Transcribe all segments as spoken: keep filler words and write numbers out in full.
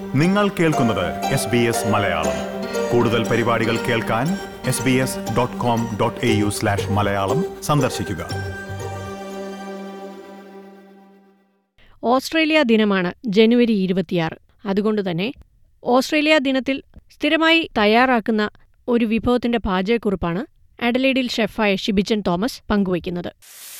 നിങ്ങൾ കേൾക്കുന്നത് S B S Malayalam. കൂടുതൽ പരിപാടികൾ കേൾക്കാൻ S B S dot com dot A U slash Malayalam സന്ദർശിക്കുക. ഓസ്ട്രേലിയ ദിനമാണ് ജനുവരി ഇരുപത്തിയാറ്. അതുകൊണ്ട് തന്നെ ഓസ്ട്രേലിയ ദിനത്തിൽ സ്ഥിരമായി തയ്യാറാക്കുന്ന ഒരു വിഭവത്തിന്റെ പാചകക്കുറിപ്പാണ് അഡലേഡിൽ ഷെഫായ ഷിബിച്ചൻ തോമസ് പങ്കുവയ്ക്കുന്നത്.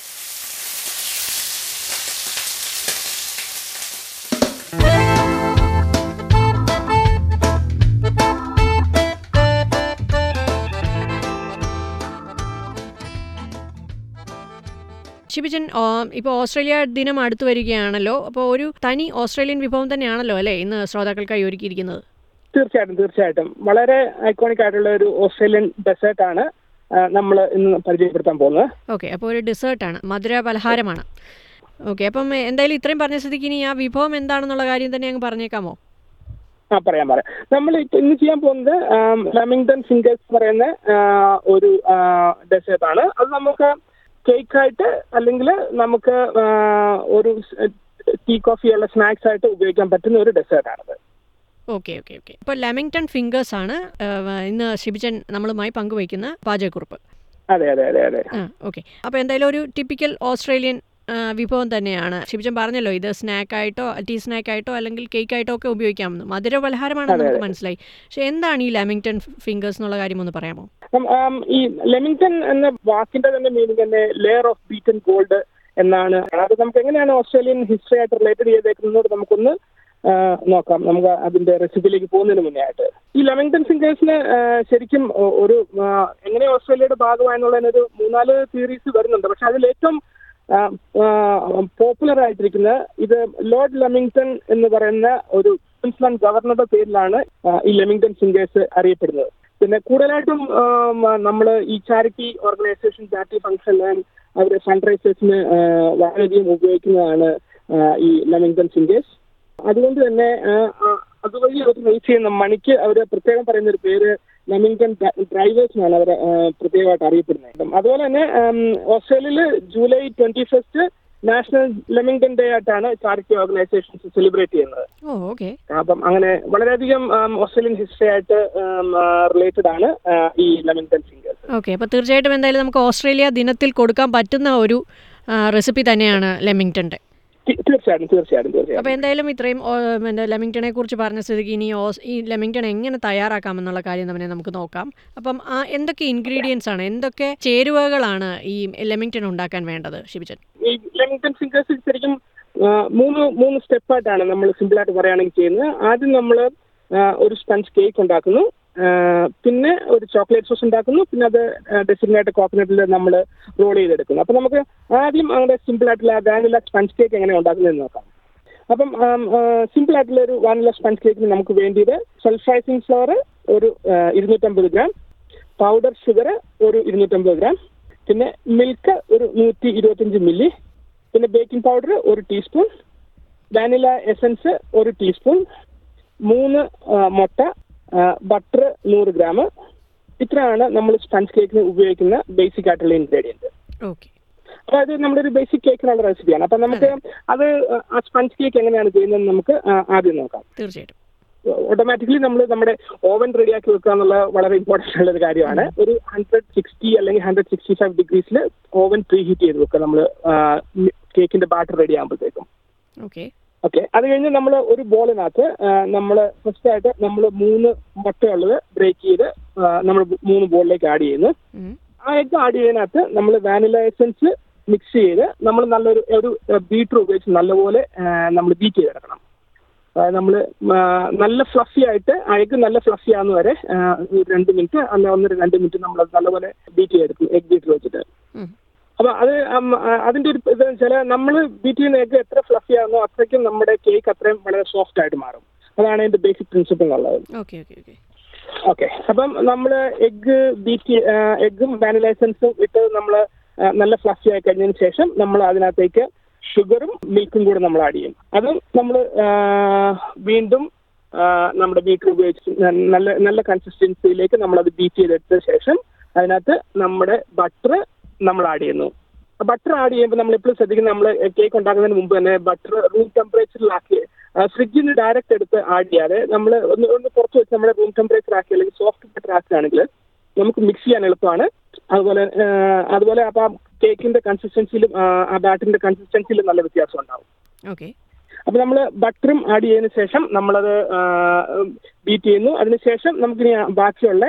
ഷിബിച്ചൻ, ഇപ്പോൾ ഓസ്ട്രേലിയ ദിനം അടുത്തു വരികയാണല്ലോ. അപ്പോൾ ഒരു തനി ഓസ്ട്രേലിയൻ വിഭവം തന്നെയാണല്ലോ അല്ലേ ഇന്ന് ശ്രോതാക്കൾക്കായി ഒരുക്കിയിരിക്കുന്നത്? തീർച്ചയായിട്ടും തീർച്ചയായിട്ടും വളരെ ഐക്കോണിക് ആയിട്ടുള്ള ഒരു ഓസ്ട്രേലിയൻ ഡെസേർട്ട് ആണ് നമ്മൾ ഇന്ന് പരിചയപ്പെടുത്താൻ പോകുന്നത്. ഓക്കെ, അപ്പോൾ ഒരു ഡെസേർട്ടാണ്, മധുര പലഹാരമാണ്. ഓക്കെ, അപ്പം എന്തായാലും ഇത്രയും പറഞ്ഞ സ്ഥിതിക്ക് ഇനി ആ വിഭവം എന്താണെന്നുള്ള കാര്യം തന്നെ അങ്ങ് പറഞ്ഞേക്കാമോ? ആ പറയാം പറയാം നമ്മൾ ഇന്ന് ചെയ്യാൻ പോകുന്നത് ലെമിംഗ്ടൺ ഫിംഗേഴ്സ് പറയുന്ന ഒരു ഡെസേർട്ട് ആണ്. അത് നമുക്ക് കേക്കായിട്ട് അല്ലെങ്കിൽ നമുക്ക് ഒരു ടീ കോഫിയുള്ള സ്നാക്സ് ആയിട്ട് ഉപയോഗിക്കാൻ പറ്റുന്ന ഒരു ഡെസേർട്ടാണത്. ഓക്കെ ഓക്കെ ഓക്കെ ഇപ്പോൾ ലെമിംഗ്ടൺ ഫിംഗേഴ്സ് ആണ് ഇന്ന് ഷിബിച്ചൻ നമ്മളുമായി പങ്കുവയ്ക്കുന്ന പാചകക്കുറിപ്പ്. അതെ അതെ അതെ അതെ ആ ഓക്കെ. അപ്പോൾ എന്തായാലും ഒരു ടിപ്പിക്കൽ ഓസ്ട്രേലിയൻ വിഭവം തന്നെയാണ്. ഷിബിച്ചൻ പറഞ്ഞല്ലോ ഇത് സ്നാക്കായിട്ടോ ടീ സ്നാക്കായിട്ടോ അല്ലെങ്കിൽ കേക്കായിട്ടോ ഒക്കെ ഉപയോഗിക്കാമെന്ന്. മധുര പലഹാരമാണെന്ന് നമുക്ക് മനസ്സിലായി. പക്ഷെ എന്താണ് ഈ ലെമിംഗ്ടൺ ഫിംഗേഴ്സ് എന്നുള്ള കാര്യം ഒന്ന് പറയാമോ? ഈ ലെമിംഗ്ടൺ എന്ന വാക്കിന്റെ തന്നെ മീനിങ് തന്നെ ലെയർ ഓഫ് ബീറ്റൻ ഗോൾഡ് എന്നാണ്. അത് നമുക്ക് എങ്ങനെയാണ് ഓസ്ട്രേലിയൻ ഹിസ്റ്ററി ആയിട്ട് റിലേറ്റഡ് ചെയ്തേക്കുന്നത് നമുക്കൊന്ന് നോക്കാം. നമുക്ക് അതിന്റെ റെസിപ്പിയിലേക്ക് പോകുന്നതിന് മുന്നേ ആയിട്ട് ഈ ലെമിംഗ്ടൺ ഫിംഗേഴ്സിന് ശരിക്കും ഒരു എങ്ങനെ ഓസ്ട്രേലിയയുടെ ഭാഗമായെന്നുള്ളതിനൊരു മൂന്നാല് തിയറീസ് വരുന്നുണ്ട്. പക്ഷെ അതിൽ ഏറ്റവും പോപ്പുലർ ആയിട്ടിരിക്കുന്ന ഇത് ലോർഡ് ലെമിംഗ്ടൺ എന്ന് പറയുന്ന ഒരു ക്വീൻസ്ലാൻഡ് ഗവർണറുടെ പേരിലാണ് ഈ ലെമിംഗ്ടൺ ഫിംഗേഴ്സ് അറിയപ്പെടുന്നത്. പിന്നെ കൂടുതലായിട്ടും നമ്മൾ ഈ ചാരിറ്റി ഓർഗനൈസേഷൻ ചാരിറ്റി ഫംഗ്ഷൻ അവരുടെ ഫണ്ട് റൈസേഴ്സിന് വളരെയധികം ഉപയോഗിക്കുന്നതാണ് ഈ ലെമിംഗ്ടൺ ഫിംഗേഴ്സ്. അതുകൊണ്ട് തന്നെ അതുവഴി അവർ റേസ് ചെയ്യുന്ന മണിക്ക് അവർ പ്രത്യേകം പറയുന്ന ഒരു പേര് ലെമിംഗ്ടൺ ഡ്രൈവേഴ്സിനാണ് അവർ പ്രത്യേകമായിട്ട് അറിയപ്പെടുന്നത്. അതുപോലെ തന്നെ ഓസ്ട്രേലിയയിൽ July twenty first national lamington day ആയിട്ടാണ് ചാരിറ്റി ഓർഗനൈസേഷൻസ് സെലിബ്രേറ്റ് ചെയ്യുന്നത്. അപ്പം അങ്ങനെ വളരെയധികം ഓസ്ട്രേലിയൻ ഹിസ്റ്ററി ആയിട്ട് റിലേറ്റഡ് ആണ് ഈ ലെമിംഗ്ടൺ ഫിംഗേഴ്സ്. ഓക്കെ, അപ്പോൾ തീർച്ചയായിട്ടും എന്തായാലും നമുക്ക് ഓസ്ട്രേലിയ ദിനത്തിൽ കൊടുക്കാൻ പറ്റുന്ന ഒരു റെസിപ്പി തന്നെയാണ് ലെമിംഗ്ടൻ്റെ. തീർച്ചയായിട്ടും തീർച്ചയായിട്ടും തീർച്ചയായും അപ്പോൾ എന്തായാലും ഇത്രയും ലെമിംഗ്ടനെ കുറിച്ച് പറഞ്ഞ സ്ഥിതിക്ക് ഇനി ഈ ലെമിംഗ്ടൺ എങ്ങനെ തയ്യാറാക്കാമെന്നുള്ള കാര്യം തന്നെ നമുക്ക് നോക്കാം. അപ്പം ആ എന്തൊക്കെ ഇൻഗ്രീഡിയൻസ് ആണ്, എന്തൊക്കെ ചേരുവകളാണ് ഈ ലെമിംഗ്ടൺ ഉണ്ടാക്കാൻ വേണ്ടത് ഷിബിച്ചൻ? ഈ ലെമിംഗ്ടൺ ഫിംഗേഴ്സ് ശരിക്കും മൂന്ന് മൂന്ന് സ്റ്റെപ്പായിട്ടാണ് നമ്മൾ സിമ്പിളായിട്ട് പറയുകയാണെങ്കിൽ ചെയ്യുന്നത്. ആദ്യം നമ്മൾ ഒരു സ്പഞ്ച് കേക്ക് ഉണ്ടാക്കുന്നു, പിന്നെ ഒരു ചോക്ലേറ്റ് സോസ് ഉണ്ടാക്കുന്നു, പിന്നെ അത് ഡെസിഗ്നേറ്റ് കോക്കനട്ടിൽ നമ്മൾ റോൾ ചെയ്തെടുക്കുന്നു. അപ്പം നമുക്ക് ആദ്യം അങ്ങനെ സിമ്പിൾ ആയിട്ടുള്ള വാനില സ്പഞ്ച് കേക്ക് എങ്ങനെ ഉണ്ടാക്കുന്നതെന്ന് നോക്കാം. അപ്പം സിമ്പിൾ ആയിട്ടുള്ള ഒരു വാനില സ്പഞ്ച് കേക്കിന് നമുക്ക് വേണ്ടിയത് സൾഫൈസിങ് ഫ്ലോർ ഒരു ഇരുന്നൂറ്റമ്പത് ഗ്രാം, പൗഡർ ഷുഗർ ഒരു ഇരുന്നൂറ്റമ്പത് ഗ്രാം, പിന്നെ മിൽക്ക് ഒരു നൂറ്റി ഇരുപത്തഞ്ച് മില്ലി, പിന്നെ ബേക്കിംഗ് പൗഡർ ഒരു ടീസ്പൂൺ, വാനില എസൻസ് ഒരു ടീസ്പൂൺ, മൂന്ന് മുട്ട, ബട്ടർ നൂറ് ഗ്രാം. ഇത്രയാണ് നമ്മൾ സ്പഞ്ച് കേക്കിന് ഉപയോഗിക്കുന്ന ബേസിക് ആയിട്ടുള്ള ഇൻഗ്രീഡിയൻറ്റ്. അതായത് നമ്മുടെ ഒരു ബേസിക് കേക്കിനുള്ള റെസിപ്പിയാണ്. അപ്പം നമുക്ക് അത് ആ സ്പഞ്ച് കേക്ക് എങ്ങനെയാണ് ചെയ്യുന്നത് നമുക്ക് ആദ്യം നോക്കാം. തീർച്ചയായിട്ടും ഓട്ടോമാറ്റിക്കലി നമ്മൾ നമ്മുടെ ഓവൻ റെഡിയാക്കി വെക്കുക എന്നുള്ള വളരെ ഇമ്പോർട്ടൻ്റ് ഉള്ള ഒരു കാര്യമാണ്. ഒരു ഹൺഡ്രഡ് സിക്സ്റ്റി അല്ലെങ്കിൽ ഹൺഡ്രഡ് സിക്സ്റ്റി ഫൈവ് ഡിഗ്രീസിൽ ഓവൻ പ്രീ ഹീറ്റ് ചെയ്ത് വെക്കുക നമ്മൾ കേക്കിന്റെ ബാറ്റർ റെഡി ആകുമ്പോഴത്തേക്കും. ഓക്കെ ഓക്കെ അത് കഴിഞ്ഞ് നമ്മൾ ഒരു ബോളിനകത്ത് നമ്മൾ ഫസ്റ്റ് ആയിട്ട് നമ്മൾ മൂന്ന് മുട്ടയുള്ളത് ബ്രേക്ക് ചെയ്ത് നമ്മൾ മൂന്ന് ബോളിലേക്ക് ആഡ് ചെയ്യുന്നു. ആ എഗ് ആഡ് ചെയ്യുന്നതിനകത്ത് നമ്മൾ വാനില എസൻസ് മിക്സ് ചെയ്ത് നമ്മൾ നല്ലൊരു ഒരു ബീറ്റർ ഉപയോഗിച്ച് നല്ലപോലെ നമ്മൾ ബീറ്റ് ചെയ്തെടുക്കണം. അതായത് നമ്മൾ നല്ല ഫ്ലഫി ആയിട്ട് ആ എഗ് നല്ല ഫ്ലഫി ആകുന്ന വരെ രണ്ട് മിനിറ്റ് അല്ല ഒന്നര രണ്ട് മിനിറ്റ് നമ്മൾ നല്ലപോലെ ബീറ്റ് ചെയ്തെടുക്കും എഗ് ബീറ്റർ വെച്ചിട്ട്. അപ്പൊ അത് അതിന്റെ ഒരു ഇത് വെച്ചാൽ നമ്മൾ ബീറ്റ് ചെയ്യുന്ന എഗ് എത്ര ഫ്ലഫി ആകുന്നോ അത്രയ്ക്കും നമ്മുടെ കേക്ക് അത്രയും വളരെ സോഫ്റ്റ് ആയിട്ട് മാറും. അതാണ് അതിന്റെ ബേസിക് പ്രിൻസിപ്പിൾ ഉള്ളത്. ഓക്കെ അപ്പം നമ്മൾ എഗ് ബീറ്റ് എഗ്ഗും വാനില എസൻസും ഇട്ട് നമ്മൾ നല്ല ഫ്ലഫി ആയി കഴിഞ്ഞതിന് ശേഷം നമ്മൾ അതിനകത്തേക്ക് ഷുഗറും മിൽക്കും കൂടെ നമ്മൾ ആഡ് ചെയ്യും. അതും നമ്മൾ വീണ്ടും നമ്മുടെ ബീറ്റർ ഉപയോഗിച്ച് നല്ല നല്ല കൺസിസ്റ്റൻസിയിലേക്ക് നമ്മളത് ബീറ്റ് ചെയ്തെടുത്ത ശേഷം അതിനകത്ത് നമ്മുടെ ബട്ടർ നമ്മൾ ആഡ് ചെയ്യുന്നു. ബട്ടർ ആഡ് ചെയ്യുമ്പോൾ നമ്മൾ എപ്പോഴും ശ്രദ്ധിക്കുന്നത് നമ്മൾ കേക്ക് ഉണ്ടാക്കുന്നതിന് മുമ്പ് തന്നെ ബട്ടർ റൂം ടെമ്പറേച്ചറിലാക്കി ഫ്രിഡ്ജിൽ നിന്ന് ഡയറക്റ്റ് എടുത്ത് ആഡ് ചെയ്യാതെ നമ്മൾ ഒന്ന് ഒന്ന് പുറത്ത് വെച്ച് നമ്മുടെ റൂം ടെമ്പറേച്ചർ ആക്കി അല്ലെങ്കിൽ സോഫ്റ്റ് ബട്ടർ ആക്കുകയാണെങ്കിൽ നമുക്ക് മിക്സ് ചെയ്യാൻ എളുപ്പമാണ്. അതുപോലെ അതുപോലെ അപ്പോൾ ആ കേക്കിന്റെ കൺസിസ്റ്റൻസിയിലും ആ ബാറ്ററിന്റെ കൺസിസ്റ്റൻസിയിലും നല്ല വ്യത്യാസം ഉണ്ടാവും. ഓക്കെ. അപ്പോൾ നമ്മൾ ബട്ടറും ആഡ് ചെയ്തതിന് ശേഷം നമ്മളത് ബീറ്റ് ചെയ്യുന്നു. അതിനുശേഷം നമുക്കിനി ബാക്കിയുള്ള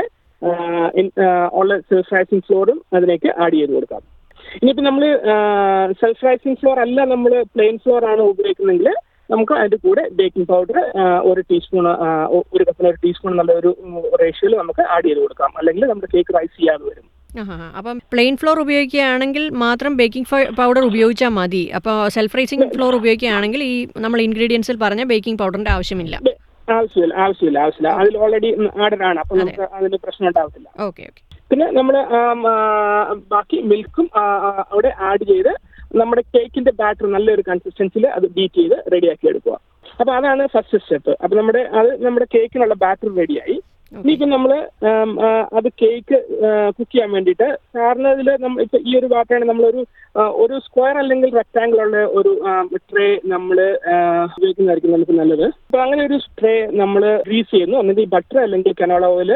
ഉള്ള സെൽഫ് റൈസിംഗ് ഫ്ലോറും അതിലേക്ക് ആഡ് ചെയ്ത് കൊടുക്കാം. ഇനിയിപ്പോൾ നമ്മൾ സെൽഫ് റൈസിംഗ് ഫ്ലോർ അല്ല, നമ്മൾ പ്ലെയിൻ ഫ്ലോർ ആണ് ഉപയോഗിക്കുന്നതെങ്കിൽ നമുക്ക് അതിൻ്റെ കൂടെ ബേക്കിംഗ് പൗഡർ ഒരു ടീസ്പൂൺ ഒരു കപ്പിന് ഒരു ടീസ്പൂൺ നല്ല ഒരു റേഷ്യോയിൽ നമുക്ക് ആഡ് ചെയ്ത് കൊടുക്കാം. അല്ലെങ്കിൽ നമ്മുടെ കേക്ക് റൈസ് ചെയ്യാതെ വരും. അപ്പം പ്ലെയിൻ ഫ്ലോർ ഉപയോഗിക്കുകയാണെങ്കിൽ മാത്രം ബേക്കിംഗ് പൗഡർ ഉപയോഗിച്ചാൽ മതി. അപ്പോൾ സെൽഫ് റൈസിംഗ് ഫ്ലോർ ഉപയോഗിക്കുകയാണെങ്കിൽ ഈ നമ്മൾ ഇൻഗ്രീഡിയൻസിൽ പറഞ്ഞ ബേക്കിംഗ് പൗഡറിന്റെ ആവശ്യമില്ല. ആവശ്യമില്ല ആവശ്യമില്ല ആവശ്യമില്ല അതിൽ ഓൾറെഡി ആഡഡ് ആണ്. അപ്പം നമുക്ക് അതിന് പ്രശ്നം ഉണ്ടാവത്തില്ല. Okay okay. പിന്നെ നമ്മൾ ബാക്കി മിൽക്കും അവിടെ ആഡ് ചെയ്ത് നമ്മുടെ കേക്കിന്റെ ബാറ്റർ നല്ലൊരു കൺസിസ്റ്റൻസിയിൽ അത് ബീറ്റ് ചെയ്ത് റെഡിയാക്കി എടുക്കുക. അപ്പോൾ അതാണ് ഫസ്റ്റ് സ്റ്റെപ്പ്. അപ്പോൾ നമ്മുടെ അത് നമ്മുടെ കേക്കിനുള്ള ബാറ്റർ റെഡിയായി. ഇനിയിപ്പോൾ നമ്മൾ അത് കേക്ക് കുക്ക് ചെയ്യാൻ വേണ്ടിയിട്ട് കാരണം ഇതിൽ നമ്മൾ ഇപ്പം ഈ ഒരു ബാറ്ററാണ് നമ്മളൊരു ഒരു സ്ക്വയർ അല്ലെങ്കിൽ റെക്ടാങ്കിൾ ഉള്ള ഒരു ട്രേ നമ്മൾ ഉപയോഗിക്കുന്നതായിരിക്കും നമുക്ക് നല്ലത്. അപ്പോൾ അങ്ങനെ ഒരു ട്രേ നമ്മൾ ഗ്രീസ് ചെയ്യുന്നു. എന്നിട്ട് ഈ ബട്ടർ അല്ലെങ്കിൽ കനോള ഓയിൽ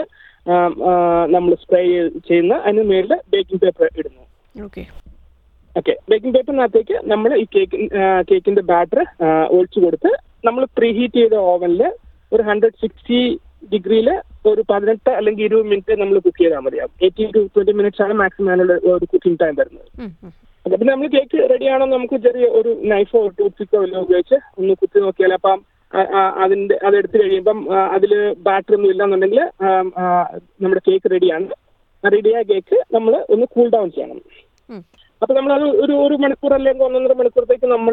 നമ്മൾ സ്പ്രേ ചെയ്യുന്ന അതിന് മേളിൽ ബേക്കിംഗ് പേപ്പർ ഇടുന്നു. Okay okay. ബേക്കിംഗ് പേപ്പറിനകത്തേക്ക് നമ്മൾ ഈ കേക്ക് കേക്കിന്റെ ബാറ്റർ ഒഴിച്ചു കൊടുത്ത് നമ്മൾ പ്രീ ഹീറ്റ് ചെയ്ത ഓവനിൽ ഒരു ഹൺഡ്രഡ് സിക്സ്റ്റി ഡിഗ്രിയിൽ ഒരു പതിനെട്ട് അല്ലെങ്കിൽ ഇരുപത് മിനിറ്റ് നമ്മൾ കുക്ക് ചെയ്താൽ മതിയാവും. എയ്റ്റീൻ ടു ട്വന്റി മിനിറ്റ്സ് ആണ് മാക്സിമം അതിനുള്ള ഒരു കുക്കിംഗ് ടൈം വരുന്നത്. അപ്പം പിന്നെ നമ്മൾ കേക്ക് റെഡിയാണോ നമുക്ക് ചെറിയ ഒരു നൈഫോ ടൂത്ത് പിക്കോ എല്ലാം ഉപയോഗിച്ച് ഒന്ന് കുത്തി നോക്കിയാൽ അപ്പം അതിൻ്റെ അതെടുത്ത് കഴിയുമ്പം അതിൽ ബാറ്റർ ഒന്നും ഇല്ലെന്നുണ്ടെങ്കിൽ നമ്മുടെ കേക്ക് റെഡിയാണ്. റെഡിയായ കേക്ക് നമ്മൾ ഒന്ന് കൂൾ ഡൗൺ ചെയ്യണം. അപ്പോൾ നമ്മളത് ഒരു ഒരു മണിക്കൂർ അല്ലെങ്കിൽ ഒന്നൊന്നര മണിക്കൂറത്തേക്ക് നമ്മൾ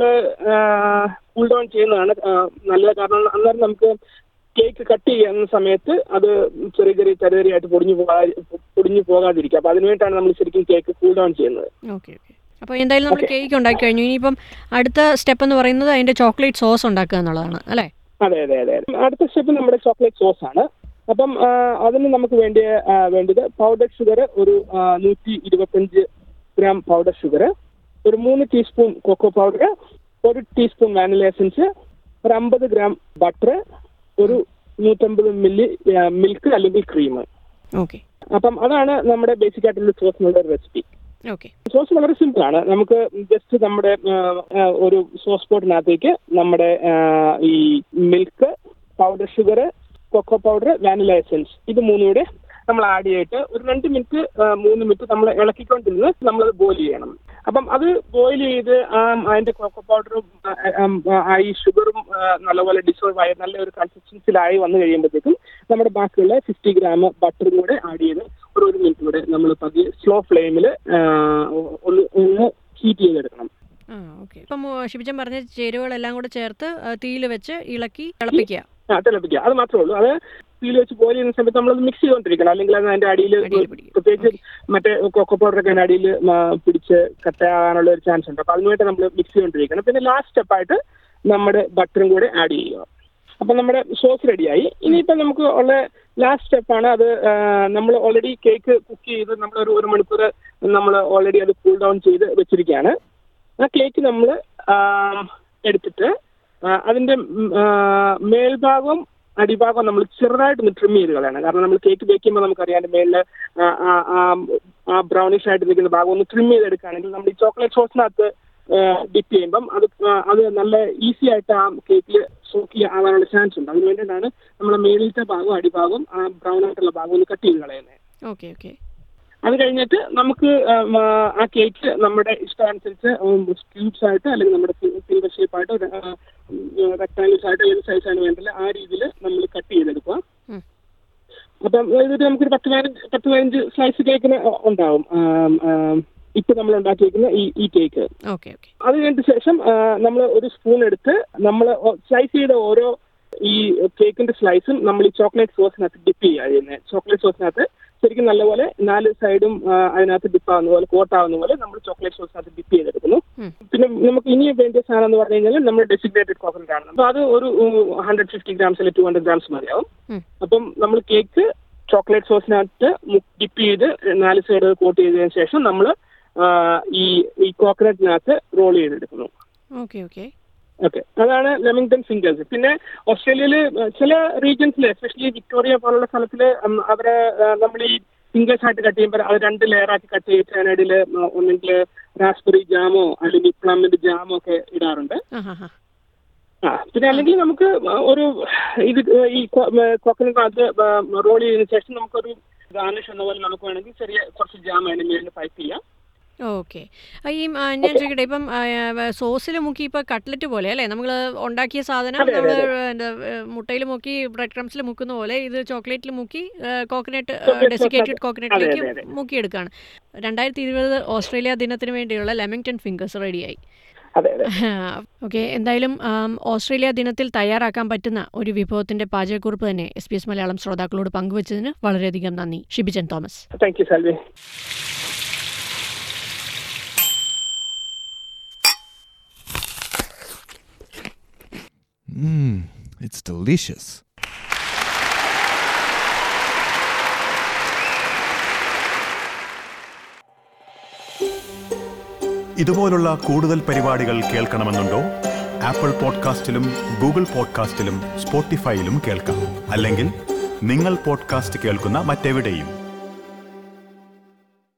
കൂൾ ഡൗൺ ചെയ്യുന്നതാണ് നല്ലത്. കാരണം അന്നേരം നമുക്ക് കേക്ക് കട്ട് ചെയ്യുന്ന സമയത്ത് അത് ചെറിയ ചെറിയ തരിതരിയായിട്ട് പൊടിഞ്ഞു പോകാ പൊടിഞ്ഞു പോകാതിരിക്കുക. അപ്പോൾ അതിനുവേണ്ടിയിട്ടാണ് നമ്മൾ ശരിക്കും കേക്ക് കൂൾ ഡൗൺ ചെയ്യുന്നത്. Okay okay. അപ്പോൾ എന്തായാലും നമ്മൾ കേക്ക് ഉണ്ടാക്കി കഴിഞ്ഞു. ഇനിയിപ്പം അടുത്ത സ്റ്റെപ്പ് എന്ന് പറയുന്നത് അതിൻ്റെ ചോക്ലേറ്റ് സോസ് ഉണ്ടാക്കുക എന്നുള്ളതാണ് അല്ലേ? അതെ അതെ അതെ. അടുത്ത സ്റ്റെപ്പ് നമ്മുടെ ചോക്ലേറ്റ് സോസ് ആണ്. അപ്പം അതിന് നമുക്ക് വേണ്ടിയ വേണ്ടത് പൗഡർ ഷുഗർ ഒരു നൂറ്റി ഇരുപത്തഞ്ച് ഗ്രാം പൗഡർ ഷുഗർ, ഒരു മൂന്ന് ടീസ്പൂൺ കൊക്കോ പൗഡർ, ഒരു ടീസ്പൂൺ വാനില എസൻസ്, ഒരു അമ്പത് ഗ്രാം ബട്ടർ, ഒരു നൂറ്റമ്പത് മില്ലി മിൽക്ക് അല്ലെങ്കിൽ ക്രീം. ഓക്കെ. അപ്പം അതാണ് നമ്മുടെ ബേസിക് ആയിട്ടുള്ള സോസിനുള്ള റെസിപ്പി. ഓക്കെ. സോസ് വളരെ സിമ്പിൾ ആണ്. നമുക്ക് ജസ്റ്റ് നമ്മുടെ ഒരു സോസ് പോട്ടിനകത്തേക്ക് നമ്മുടെ ഈ milk, powder sugar, cocoa powder, vanilla essence ഇത് മൂന്നും കൂടെ നമ്മൾ ആഡ് ചെയ്തിട്ട് ഒരു രണ്ട് മിനിറ്റ് മൂന്ന് മിനിറ്റ് നമ്മൾ ഇളക്കിക്കൊണ്ടിരുന്ന് നമ്മളത് ബോയിൽ ചെയ്യണം. അപ്പം അത് ബോയിൽ ചെയ്ത് അതിന്റെ കൊക്കോ പൗഡറും ഈ ഷുഗറും നല്ലപോലെ ഡിസോൾവ് ആയി നല്ല ഒരു കൺസിസ്റ്റൻസിലായി വന്നു കഴിയുമ്പോഴത്തേക്കും നമ്മുടെ ബാക്കിയുള്ള ഫിഫ്റ്റി ഗ്രാം ബട്ടറും കൂടെ ആഡ് ചെയ്ത് ഒരു ഒരു മിനിറ്റ് കൂടെ നമ്മൾ പതിയെ സ്ലോ ഫ്ലെയിമിൽ ഒന്ന് ഒന്ന് ഹീറ്റ് ചെയ്തെടുക്കണം. ആ ഓക്കെ. ഇപ്പം ഷിബിച്ചൻ പറഞ്ഞ ചേരുവകളെല്ലാം കൂടെ ചേർത്ത് തീയിൽ വെച്ച് ഇളക്കി തിളപ്പിക്കുക. ആ തിളപ്പിക്കുക, അത് മാത്രമേ ഉള്ളൂ. അത് തീയിൽ വെച്ച് ബോയിൽ ചെയ്യുന്ന സമയത്ത് നമ്മളത് മിക്സ് ചെയ്തുകൊണ്ടിരിക്കണം. അല്ലെങ്കിൽ അത് അതിന്റെ അടിയിൽ പ്രത്യേകിച്ച് മറ്റേ കൊക്കോ പൗഡറൊക്കെ അതിന്റെ അടിയിൽ പിടിച്ച് കട്ടയാകാനുള്ള ഒരു ചാൻസ് ഉണ്ട്. അപ്പോൾ അതിനുവേണ്ടി നമ്മൾ മിക്സ് ചെയ്തുകൊണ്ടിരിക്കണം. പിന്നെ ലാസ്റ്റ് സ്റ്റെപ്പായിട്ട് നമ്മുടെ ബട്ടറും കൂടെ ആഡ് ചെയ്യുക. അപ്പം നമ്മുടെ സോസ് റെഡിയായി. ഇനിയിപ്പം നമുക്ക് ഉള്ള ലാസ്റ്റ് സ്റ്റെപ്പാണ് അത് നമ്മൾ ഓൾറെഡി കേക്ക് കുക്ക് ചെയ്ത് നമ്മളൊരു ഒരു മണിക്കൂർ നമ്മൾ ഓൾറെഡി അത് കൂൾ ഡൗൺ ചെയ്ത് വെച്ചിരിക്കുകയാണ്. ആ കേക്ക് നമ്മൾ എടുത്തിട്ട് അതിൻ്റെ മേൽഭാഗം അടിഭാഗം നമ്മൾ ചെറുതായിട്ടൊന്ന് ട്രിം ചെയ്ത് കളയണം. കാരണം നമ്മൾ കേക്ക് ബേക്ക് ചെയ്യുമ്പോൾ നമുക്കറിയാം മേളിൽ ആ ബ്രൗണിഷ് ആയിട്ട് നിൽക്കുന്ന ഭാഗം ഒന്ന് ട്രിം ചെയ്തെടുക്കുകയാണെങ്കിൽ നമ്മൾ ഈ ചോക്ലേറ്റ് സോസിനകത്ത് ഡിപ്പ് ചെയ്യുമ്പം അത് അത് നല്ല ഈസി ആയിട്ട് ആ കേക്കിൽ സോക്ക് ആവാനുള്ള ചാൻസ് ഉണ്ട്. അതിന് വേണ്ടിയിട്ടാണ് നമ്മൾ മേളിലത്തെ ഭാഗവും അടിഭാഗവും ആ ബ്രൗൺ ആയിട്ടുള്ള ഭാഗം ഒന്ന് കട്ട് ചെയ്ത് കളയുന്നത്. Okay okay. അത് കഴിഞ്ഞിട്ട് നമുക്ക് ആ കേക്ക് നമ്മുടെ ഇഷ്ടമനുസരിച്ച് ക്യൂബ്സ് ആയിട്ട് അല്ലെങ്കിൽ നമ്മുടെ ഫിംഗർ ഷേപ്പായിട്ട് റെക്ടാങ്കിൾസ് ആയിട്ട് ഏത് സൈസാണ് വേണ്ടത് ആ രീതിയിൽ നമ്മൾ കട്ട് ചെയ്തെടുക്കുക. അപ്പം ഇതൊരു നമുക്കൊരു പത്ത് പതിനഞ്ച് പത്ത് പതിനഞ്ച് സ്ലൈസ് കേക്കിന് ഉണ്ടാവും ഇപ്പം നമ്മൾ ഉണ്ടാക്കി വെക്കുന്ന ഈ ഈ കേക്ക്. അത് കഴിഞ്ഞ ശേഷം നമ്മൾ ഒരു സ്പൂൺ എടുത്ത് നമ്മൾ സ്ലൈസ് ചെയ്ത ഓരോ ഈ കേക്കിന്റെ സ്ലൈസും നമ്മൾ ഈ ചോക്ലേറ്റ് സോസിനകത്ത് ഡിപ്പ് ചെയ്യുക ചെയ്യുന്നത്. ചോക്ലേറ്റ് സോസിനകത്ത് ശരിക്കും നല്ലപോലെ നാല് സൈഡും അതിനകത്ത് ഡിപ്പാവുന്ന പോലെ കോട്ടാവുന്ന പോലെ നമ്മൾ ചോക്ലേറ്റ് സോസിനകത്ത് ഡിപ്പ് ചെയ്തെടുക്കുന്നു. പിന്നെ നമുക്ക് ഇനി വേണ്ടിയ സാധനം എന്ന് പറഞ്ഞു കഴിഞ്ഞാൽ നമ്മുടെ ഡെസിഗ്നേറ്റഡ് കോക്കനട്ട് ആണ്. അപ്പോൾ അത് ഒരു ഹൺഡ്രഡ് ഫിഫ്റ്റി ഗ്രാംസ് അല്ലെങ്കിൽ ടു ഹൺഡ്രഡ് ഗ്രാംസ് മതിയാവും. അപ്പം നമ്മൾ കേക്ക് ചോക്ലേറ്റ് സോസിനകത്ത് ഡിപ്പ് ചെയ്ത് നാല് സൈഡ് കോട്ട് ചെയ്തതിനു ശേഷം നമ്മൾ ഈ ഈ കോക്കനട്ടിനകത്ത് റോൾ ചെയ്തെടുക്കുന്നു. Okay okay. ഓക്കെ, അതാണ് ലെമിംഗ്ടൺ ഫിംഗേഴ്സ്. പിന്നെ ഓസ്ട്രേലിയയിൽ ചില റീജിയൻസിൽ, എസ്പെഷ്യലി വിക്ടോറിയ പോലുള്ള സ്ഥലത്തിൽ അവരെ നമ്മൾ ഈ ഫിംഗേഴ്സ് ആയിട്ട് കട്ട് ചെയ്യുമ്പോൾ അത് രണ്ട് ലെയർ ആക്കി കട്ട് ചെയ്തിട്ട് അതിനിടയിൽ ഒന്നെങ്കിൽ റാസ്ബെറി ജാമോ അല്ലെങ്കിൽ പ്ലമ്മിന്റെ ജാമോ ഒക്കെ ഇടാറുണ്ട്. ആ പിന്നെ അല്ലെങ്കിൽ നമുക്ക് ഒരു ഇത് ഈ കോക്കനട്ട് അത് റോൾ ചെയ്തതിനു ശേഷം നമുക്കൊരു ഗാർണിഷ് എന്ന പോലെ നമുക്ക് വേണമെങ്കിൽ ചെറിയ കുറച്ച് ജാം അതിന് മേലിൽ പൈപ്പ് ചെയ്യാം. ഓക്കെ. ഈ ഞാൻ ചോദിക്കട്ടെ, ഇപ്പം സോസിൽ മുക്കി ഇപ്പം കട്ട്ലറ്റ് പോലെ അല്ലേ നമ്മൾ ഉണ്ടാക്കിയ സാധനം നമ്മൾ എന്താ മുട്ടയിൽ മുക്കി ബ്രെഡ് ക്രംസിൽ മുക്കുന്ന പോലെ ഇത് ചോക്ലേറ്റിൽ മുക്കി കോക്കനട്ട് ഡെസിക്കേറ്റഡ് കോക്കനട്ടിലേക്ക് മുക്കിയെടുക്കുകയാണ്. രണ്ടായിരത്തി ഇരുപത് ഓസ്ട്രേലിയ ദിനത്തിന് വേണ്ടിയുള്ള ലെമിംഗ്ടൺ ഫിംഗേഴ്സ് റെഡിയായി. ഓക്കെ, എന്തായാലും ഓസ്ട്രേലിയ ദിനത്തിൽ തയ്യാറാക്കാൻ പറ്റുന്ന ഒരു വിഭവത്തിന്റെ പാചകക്കുറിപ്പ് തന്നെ എസ് ബി എസ് മലയാളം ശ്രോതാക്കളോട് പങ്കുവച്ചതിന് വളരെയധികം നന്ദി, Shibijan Thomas. Thank you Salvi. Mmm, it's delicious. ഇതുപോലുള്ള കൂടുതൽ പരിപാടികൾ കേൾക്കണമെന്നുണ്ടോ? ആപ്പിൾ പോഡ്കാസ്റ്റിലും ഗൂഗിൾ പോഡ്കാസ്റ്റിലും സ്പോട്ടിഫൈയിലും കേൾക്കാം. അല്ലെങ്കിൽ നിങ്ങൾ പോഡ്കാസ്റ്റ് കേൾക്കുന്ന മറ്റെവിടെയും.